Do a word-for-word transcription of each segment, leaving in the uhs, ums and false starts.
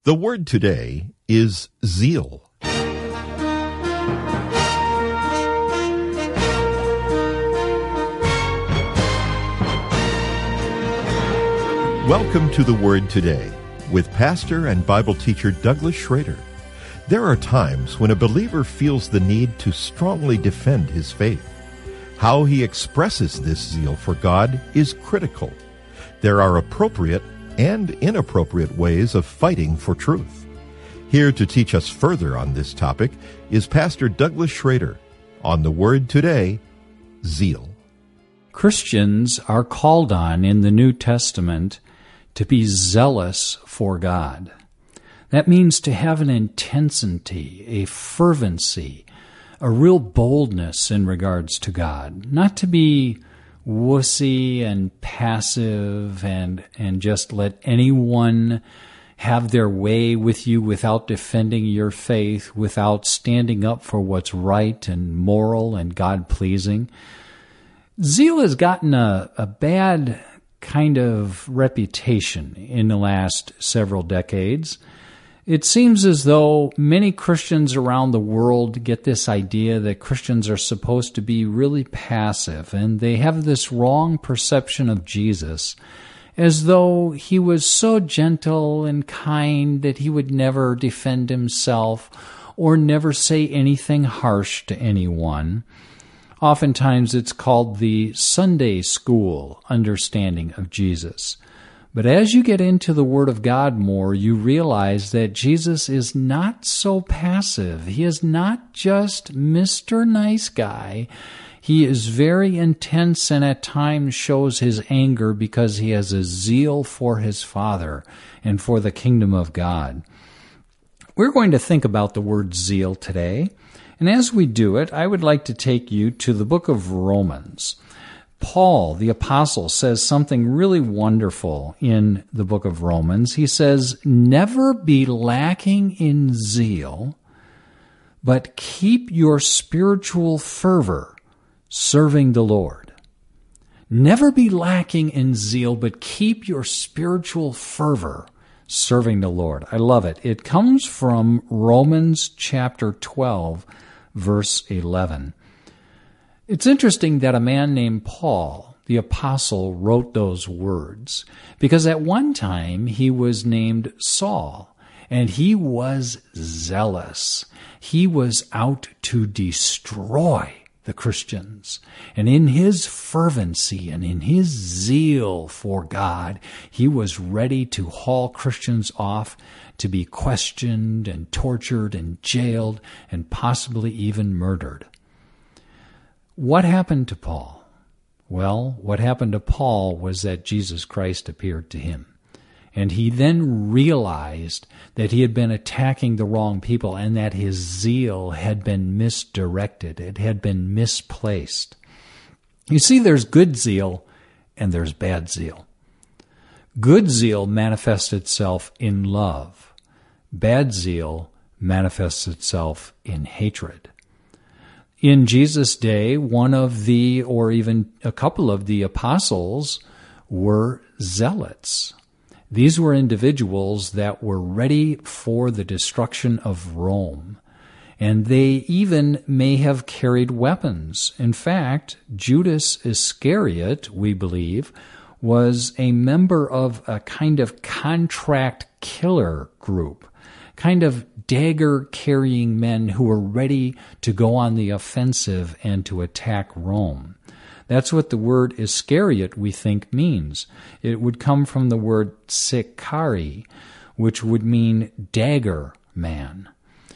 The word today is zeal. Welcome to The Word Today with pastor and Bible teacher Douglas Schrader. There are times when a believer feels the need to strongly defend his faith. How he expresses this zeal for God is critical. There are appropriate and inappropriate ways of fighting for truth. Here to teach us further on this topic is Pastor Douglas Schrader on The Word Today, Zeal. Christians are called on in the New Testament to be zealous for God. That means to have an intensity, a fervency, a real boldness in regards to God. Not to be wussy and passive and, and just let anyone have their way with you without defending your faith, without standing up for what's right and moral and God-pleasing. Zeal has gotten a, a bad kind of reputation in the last several decades. It seems as though many Christians around the world get this idea that Christians are supposed to be really passive, and they have this wrong perception of Jesus, as though he was so gentle and kind that he would never defend himself or never say anything harsh to anyone. Oftentimes it's called the Sunday school understanding of Jesus. But as you get into the Word of God more, you realize that Jesus is not so passive. He is not just Mister Nice Guy. He is very intense and at times shows his anger because he has a zeal for his Father and for the kingdom of God. We're going to think about the word zeal today. And as we do it, I would like to take you to the book of Romans. Paul, the apostle, says something really wonderful in the book of Romans. He says, "Never be lacking in zeal, but keep your spiritual fervor serving the Lord." Never be lacking in zeal, but keep your spiritual fervor serving the Lord. I love it. It comes from Romans chapter twelve, verse eleven. It's interesting that a man named Paul, the apostle, wrote those words, because at one time he was named Saul, and he was zealous. He was out to destroy the Christians. And in his fervency and in his zeal for God, he was ready to haul Christians off to be questioned and tortured and jailed and possibly even murdered. What happened to Paul? Well, what happened to Paul was that Jesus Christ appeared to him. And he then realized that he had been attacking the wrong people and that his zeal had been misdirected. It had been misplaced. You see, there's good zeal and there's bad zeal. Good zeal manifests itself in love. Bad zeal manifests itself in hatred. In Jesus' day, one of the, or even a couple of the apostles were zealots. These were individuals that were ready for the destruction of Rome, and they even may have carried weapons. In fact, Judas Iscariot, we believe, was a member of a kind of contract killer group, kind of dagger-carrying men who were ready to go on the offensive and to attack Rome. That's what the word Iscariot, we think, means. It would come from the word Sicarii, which would mean dagger man.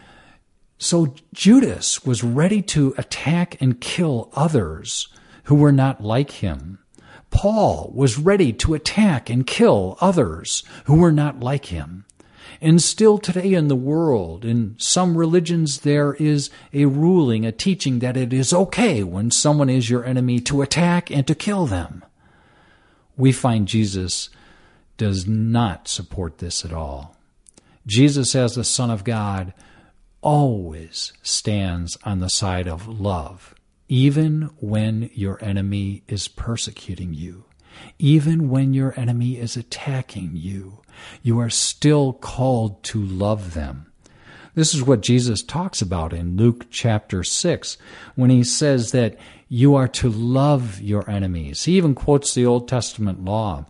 So Judas was ready to attack and kill others who were not like him. Paul was ready to attack and kill others who were not like him. And still today in the world, in some religions, there is a ruling, a teaching that it is okay when someone is your enemy to attack and to kill them. We find Jesus does not support this at all. Jesus, as the Son of God, always stands on the side of love, even when your enemy is persecuting you. Even when your enemy is attacking you, you are still called to love them. This is what Jesus talks about in Luke chapter six, when he says that you are to love your enemies. He even quotes the Old Testament law.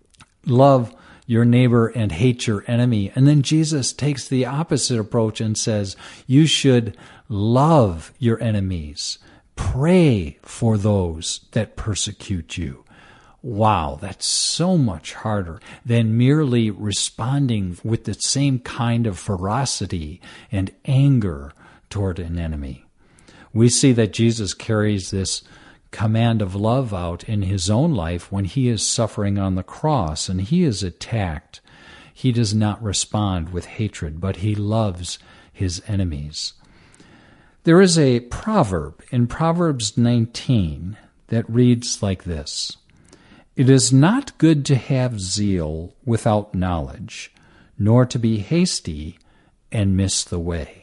Love your neighbor and hate your enemy. And then Jesus takes the opposite approach and says, you should love your enemies. Pray for those that persecute you. Wow, that's so much harder than merely responding with the same kind of ferocity and anger toward an enemy. We see that Jesus carries this command of love out in his own life when he is suffering on the cross and he is attacked. He does not respond with hatred, but he loves his enemies. There is a proverb in Proverbs nineteen that reads like this: "It is not good to have zeal without knowledge, nor to be hasty and miss the way."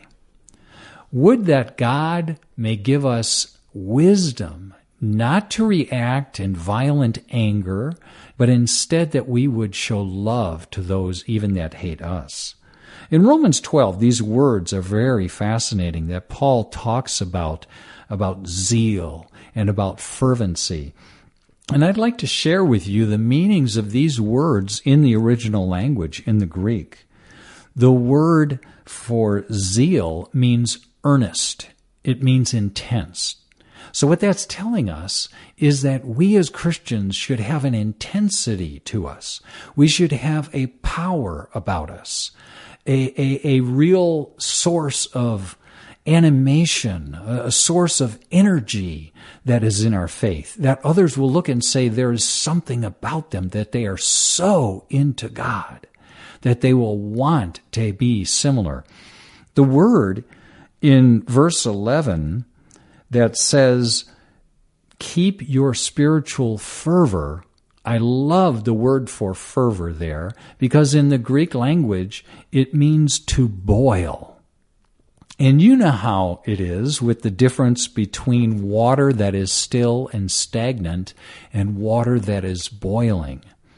Would that God may give us wisdom not to react in violent anger, but instead that we would show love to those even that hate us. In Romans twelve, these words are very fascinating that Paul talks about, about zeal and about fervency. And I'd like to share with you the meanings of these words in the original language, in the Greek. The word for zeal means earnest. It means intense. So what that's telling us is that we as Christians should have an intensity to us. We should have a power about us, a, a, a real source of animation, a source of energy that is in our faith, that others will look and say there is something about them, that they are so into God, that they will want to be similar. The word in verse eleven that says, keep your spiritual fervor. I love the word for fervor there, because in the Greek language, it means to boil. And you know how it is with the difference between water that is still and stagnant and water that is boiling.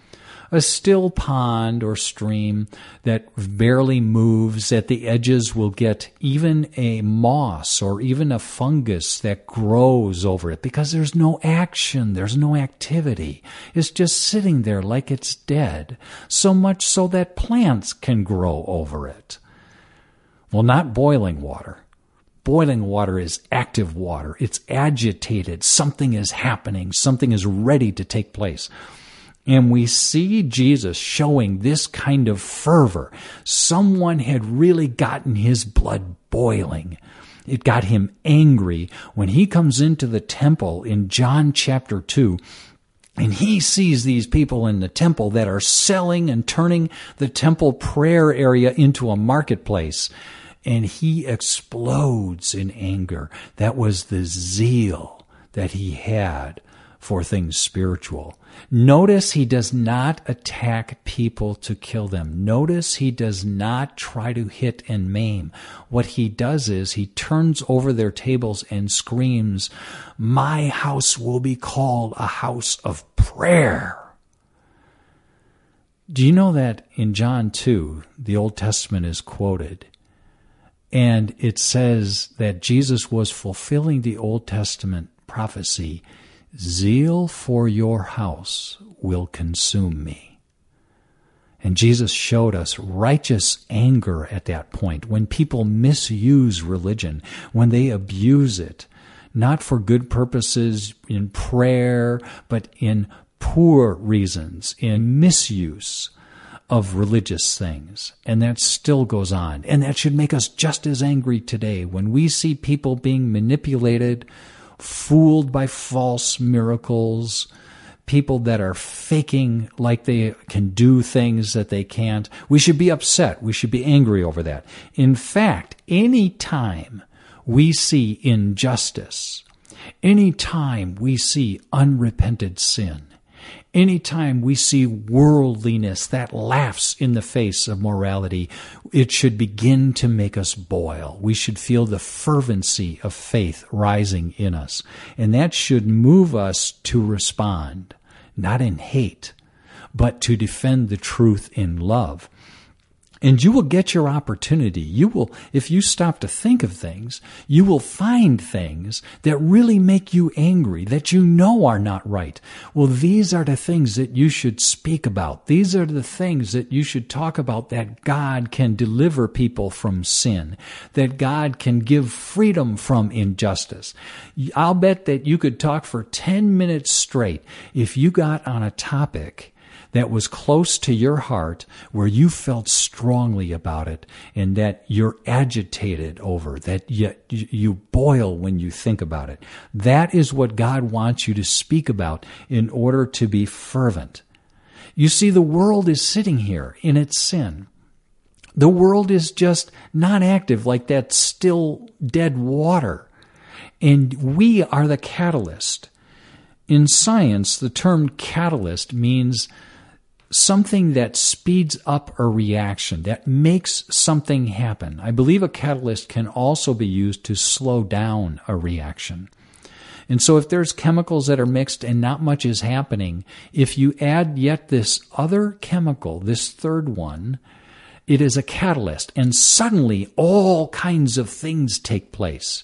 A still pond or stream that barely moves at the edges will get even a moss or even a fungus that grows over it because there's no action, there's no activity. It's just sitting there like it's dead, so much so that plants can grow over it. Well, not boiling water. Boiling water is active water. It's agitated. Something is happening. Something is ready to take place. And we see Jesus showing this kind of fervor. Someone had really gotten his blood boiling. It got him angry when he comes into the temple in John chapter two, and he sees these people in the temple that are selling and turning the temple prayer area into a marketplace. And he explodes in anger. That was the zeal that he had for things spiritual. Notice he does not attack people to kill them. Notice he does not try to hit and maim. What he does is he turns over their tables and screams, "My house will be called a house of prayer." Do you know that in John two, the Old Testament is quoted, and it says that Jesus was fulfilling the Old Testament prophecy, "Zeal for your house will consume me." And Jesus showed us righteous anger at that point when people misuse religion, when they abuse it, not for good purposes in prayer, but in poor reasons, in misuse of religious things. And that still goes on. And that should make us just as angry today when we see people being manipulated, fooled by false miracles, people that are faking like they can do things that they can't. We should be upset. We should be angry over that. In fact, any time we see injustice, any time we see unrepented sin, anytime we see worldliness that laughs in the face of morality, it should begin to make us boil. We should feel the fervency of faith rising in us. And that should move us to respond, not in hate, but to defend the truth in love. And you will get your opportunity. You will, if you stop to think of things, you will find things that really make you angry, that you know are not right. Well, these are the things that you should speak about. These are the things that you should talk about, that God can deliver people from sin, that God can give freedom from injustice. I'll bet that you could talk for ten minutes straight if you got on a topic that was close to your heart, where you felt strongly about it, and that you're agitated over, that you, you boil when you think about it. That is what God wants you to speak about in order to be fervent. You see, the world is sitting here in its sin. The world is just not active, like that still dead water. And we are the catalyst. In science, the term catalyst means something that speeds up a reaction, that makes something happen. I believe a catalyst can also be used to slow down a reaction. And so if there's chemicals that are mixed and not much is happening, if you add yet this other chemical, this third one, it is a catalyst, and suddenly all kinds of things take place.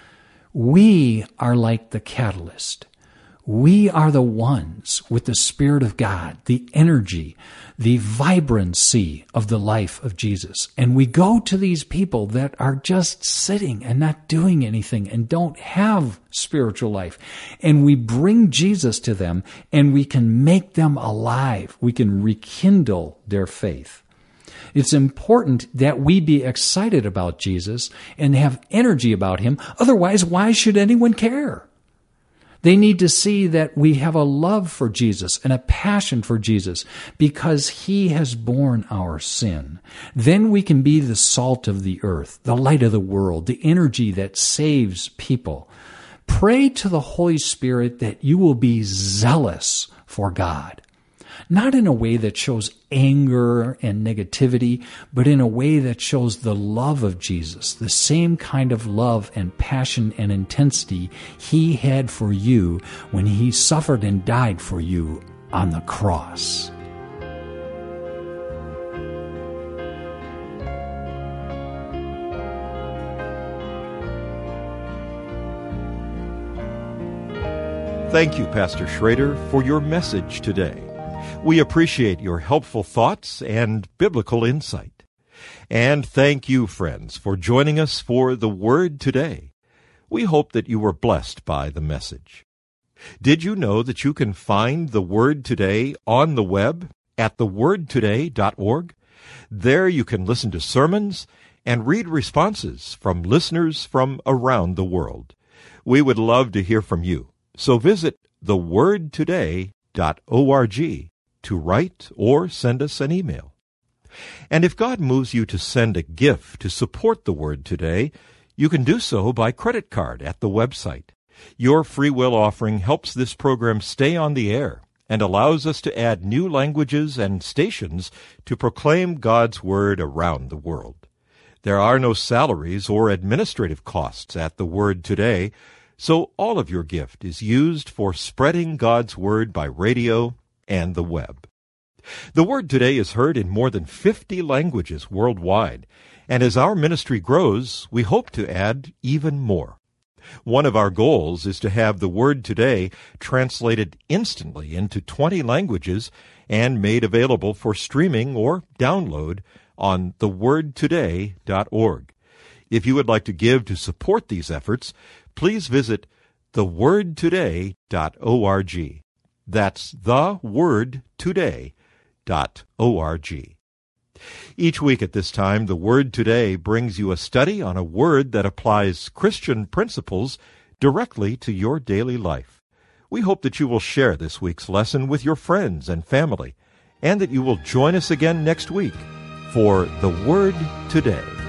We are like the catalyst. We are the ones with the Spirit of God, the energy, the vibrancy of the life of Jesus. And we go to these people that are just sitting and not doing anything and don't have spiritual life. And we bring Jesus to them, and we can make them alive. We can rekindle their faith. It's important that we be excited about Jesus and have energy about him. Otherwise, why should anyone care? They need to see that we have a love for Jesus and a passion for Jesus because he has borne our sin. Then we can be the salt of the earth, the light of the world, the energy that saves people. Pray to the Holy Spirit that you will be zealous for God. Not in a way that shows anger and negativity, but in a way that shows the love of Jesus, the same kind of love and passion and intensity he had for you when he suffered and died for you on the cross. Thank you, Pastor Schrader, for your message today. We appreciate your helpful thoughts and biblical insight. And thank you, friends, for joining us for The Word Today. We hope that you were blessed by the message. Did you know that you can find The Word Today on the web at the word today dot org? There you can listen to sermons and read responses from listeners from around the world. We would love to hear from you, so visit the word today dot org to write or send us an email. And if God moves you to send a gift to support the Word Today, you can do so by credit card at the website. Your free will offering helps this program stay on the air and allows us to add new languages and stations to proclaim God's Word around the world. There are no salaries or administrative costs at the Word Today, so all of your gift is used for spreading God's Word by radio and the web. The Word Today is heard in more than fifty languages worldwide, and as our ministry grows, we hope to add even more. One of our goals is to have the Word Today translated instantly into twenty languages and made available for streaming or download on the word today dot org. If you would like to give to support these efforts, please visit the word today dot org. That's the word today dot org. Each week at this time, The Word Today brings you a study on a word that applies Christian principles directly to your daily life. We hope that you will share this week's lesson with your friends and family, and that you will join us again next week for The Word Today.